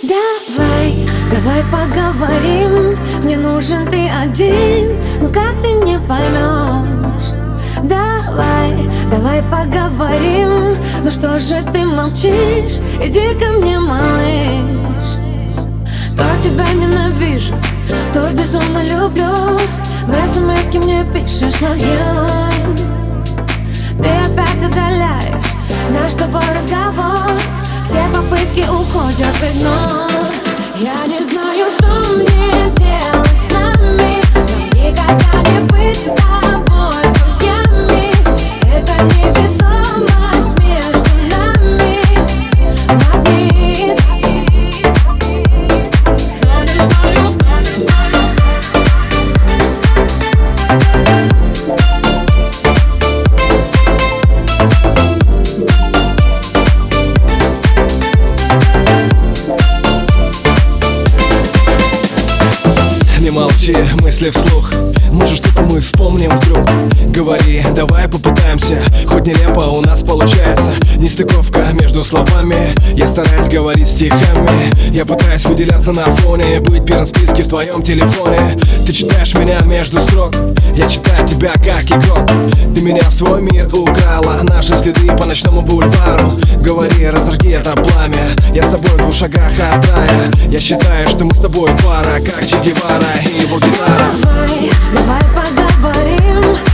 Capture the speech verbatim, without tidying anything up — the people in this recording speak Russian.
Давай, давай поговорим. Мне нужен ты один, ну как ты не поймешь? Давай, давай поговорим. Ну что же ты молчишь? Иди ко мне, малыш. То тебя ненавижу, то безумно люблю. В смс-ке мне пишешь love you. Ты опять отдаляешь наш с тобой разговор. Все попытки уходят в игнор. Я не знаю, что мне делать с нами. Нам никогда не быть с тобой друзьями. Это невесомость между нами. Магнит. Я не знаю. Не молчи, мысли вслух. Может, что-то мы вспомним вдруг. Говори, давай попытаемся. Хоть нелепо у нас получается. Нестыковка между словами. Я стараюсь говорить стихами. Я пытаюсь выделяться на фоне. Быть первым в списке в твоем телефоне. Ты читаешь меня между строк. Я читаю тебя как игрок. Ты меня в свой мир украла. Наши следы по ночному бульвару. Говори, разожги это пламя. Я с тобой в двух шагах от рая. Я считаю, что мы с тобой пара, как Че Гевара и его гитара. Давай, давай поговорим.